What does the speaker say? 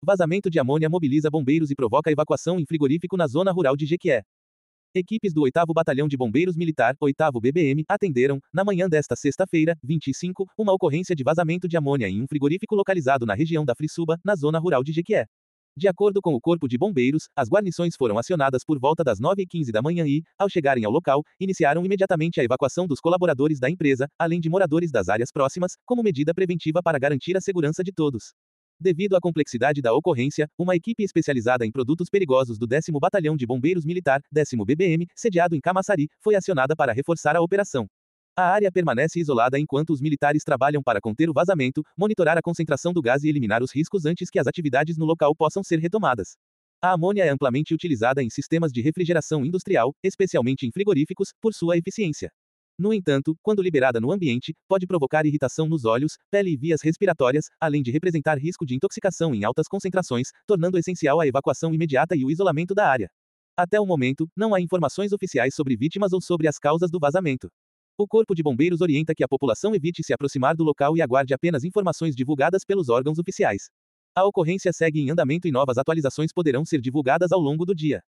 Vazamento de amônia mobiliza bombeiros e provoca evacuação em frigorífico na zona rural de Jequié. Equipes do 8º Batalhão de Bombeiros Militar, 8º BBM, atenderam, na manhã desta sexta-feira, 25, uma ocorrência de vazamento de amônia em um frigorífico localizado na região da Frisuba, na zona rural de Jequié. De acordo com o Corpo de Bombeiros, as guarnições foram acionadas por volta das 9h15 da manhã e, ao chegarem ao local, iniciaram imediatamente a evacuação dos colaboradores da empresa, além de moradores das áreas próximas, como medida preventiva para garantir a segurança de todos. Devido à complexidade da ocorrência, uma equipe especializada em produtos perigosos do 10º Batalhão de Bombeiros Militar, 10º BBM, sediado em Camaçari, foi acionada para reforçar a operação. A área permanece isolada enquanto os militares trabalham para conter o vazamento, monitorar a concentração do gás e eliminar os riscos antes que as atividades no local possam ser retomadas. A amônia é amplamente utilizada em sistemas de refrigeração industrial, especialmente em frigoríficos, por sua eficiência. No entanto, quando liberada no ambiente, pode provocar irritação nos olhos, pele e vias respiratórias, além de representar risco de intoxicação em altas concentrações, tornando essencial a evacuação imediata e o isolamento da área. Até o momento, não há informações oficiais sobre vítimas ou sobre as causas do vazamento. O Corpo de Bombeiros orienta que a população evite se aproximar do local e aguarde apenas informações divulgadas pelos órgãos oficiais. A ocorrência segue em andamento e novas atualizações poderão ser divulgadas ao longo do dia.